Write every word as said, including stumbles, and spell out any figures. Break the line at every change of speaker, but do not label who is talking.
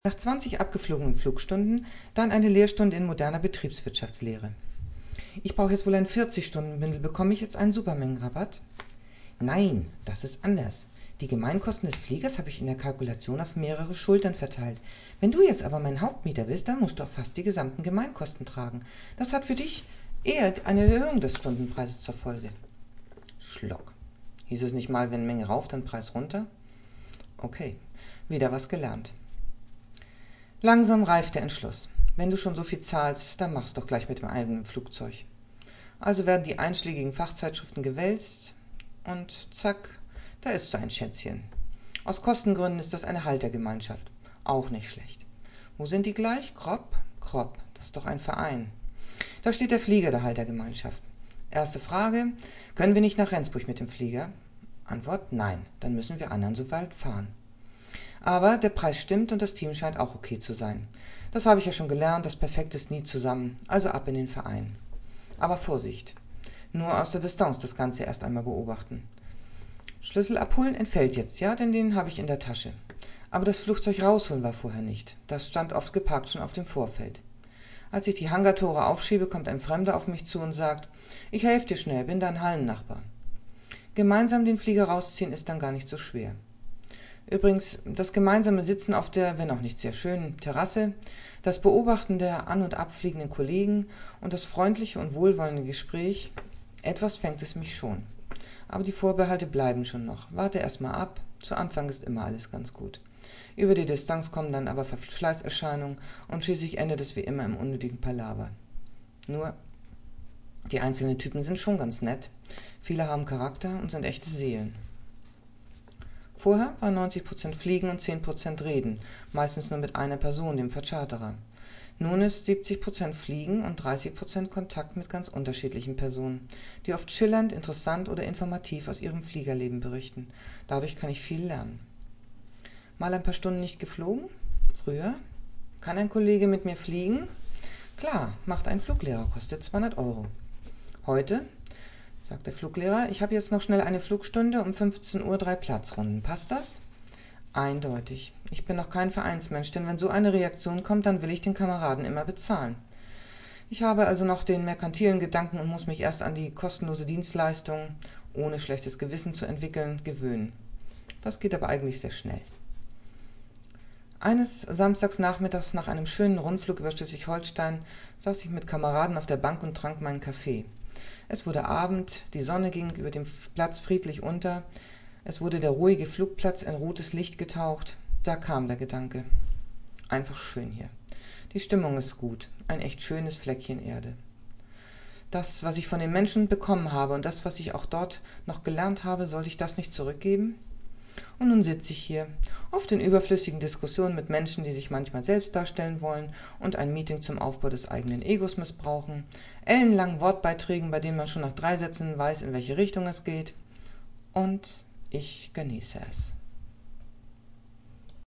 Nach zwanzig abgeflogenen Flugstunden dann eine Lehrstunde in moderner Betriebswirtschaftslehre. Ich brauche jetzt wohl ein vierzig-Stunden-Bündel. Bekomme ich jetzt einen Supermengenrabatt? Nein, das ist anders. Die Gemeinkosten des Fliegers habe ich in der Kalkulation auf mehrere Schultern verteilt. Wenn du jetzt aber mein Hauptmieter bist, dann musst du auch fast die gesamten Gemeinkosten tragen. Das hat für dich eher eine Erhöhung des Stundenpreises zur Folge. Schluck. Hieß es nicht mal, wenn Menge rauf, dann Preis runter? Okay, wieder was gelernt. Langsam reift der Entschluss. Wenn du schon so viel zahlst, dann mach's doch gleich mit dem eigenen Flugzeug. Also werden die einschlägigen Fachzeitschriften gewälzt und zack, da ist so ein Schätzchen. Aus Kostengründen ist das eine Haltergemeinschaft. Auch nicht schlecht. Wo sind die gleich? Kropp? Kropp, das ist doch ein Verein. Da steht der Flieger der Haltergemeinschaft. Erste Frage, können wir nicht nach Rendsburg mit dem Flieger? Antwort, nein, dann müssen wir anderen so weit fahren. Aber der Preis stimmt und das Team scheint auch okay zu sein. Das habe ich ja schon gelernt, das Perfekt ist nie zusammen, also ab in den Verein. Aber Vorsicht, nur aus der Distanz das Ganze erst einmal beobachten. Schlüssel abholen entfällt jetzt, ja, denn den habe ich in der Tasche. Aber das Flugzeug rausholen war vorher nicht, das stand oft geparkt schon auf dem Vorfeld. Als ich die Hangartore aufschiebe, kommt ein Fremder auf mich zu und sagt, ich helfe dir schnell, bin dein Hallennachbar. Gemeinsam den Flieger rausziehen ist dann gar nicht so schwer. Übrigens, das gemeinsame Sitzen auf der, wenn auch nicht sehr schönen, Terrasse, das Beobachten der an- und abfliegenden Kollegen und das freundliche und wohlwollende Gespräch, etwas fängt es mich schon. Aber die Vorbehalte bleiben schon noch. Warte erst mal ab, zu Anfang ist immer alles ganz gut. Über die Distanz kommen dann aber Verschleißerscheinungen und schließlich endet es wie immer im unnötigen Palaver. Nur, die einzelnen Typen sind schon ganz nett. Viele haben Charakter und sind echte Seelen. Vorher war neunzig Prozent Fliegen und zehn Prozent Reden, meistens nur mit einer Person, dem Vercharterer. Nun ist siebzig Prozent Fliegen und dreißig Prozent Kontakt mit ganz unterschiedlichen Personen, die oft schillernd, interessant oder informativ aus ihrem Fliegerleben berichten. Dadurch kann ich viel lernen. Mal ein paar Stunden nicht geflogen? Früher? Kann ein Kollege mit mir fliegen? Klar, macht ein Fluglehrer, kostet zweihundert Euro. Heute? Sagt der Fluglehrer, ich habe jetzt noch schnell eine Flugstunde, um fünfzehn Uhr drei Platzrunden. Passt das? Eindeutig. Ich bin noch kein Vereinsmensch, denn wenn so eine Reaktion kommt, dann will ich den Kameraden immer bezahlen. Ich habe also noch den merkantilen Gedanken und muss mich erst an die kostenlose Dienstleistung, ohne schlechtes Gewissen zu entwickeln, gewöhnen. Das geht aber eigentlich sehr schnell. Eines Samstags nachmittags nach einem schönen Rundflug über Schleswig-Holstein saß ich mit Kameraden auf der Bank und trank meinen Kaffee. Es wurde Abend, die Sonne ging über dem Platz friedlich unter, es wurde der ruhige Flugplatz in rotes Licht getaucht. Da kam der Gedanke. Einfach schön hier. Die Stimmung ist gut, ein echt schönes Fleckchen Erde. Das, was ich von den Menschen bekommen habe und das, was ich auch dort noch gelernt habe, sollte ich das nicht zurückgeben? Und nun sitze ich hier, oft in überflüssigen Diskussionen mit Menschen, die sich manchmal selbst darstellen wollen und ein Meeting zum Aufbau des eigenen Egos missbrauchen, ellenlangen Wortbeiträgen, bei denen man schon nach drei Sätzen weiß, in welche Richtung es geht. Und ich genieße es.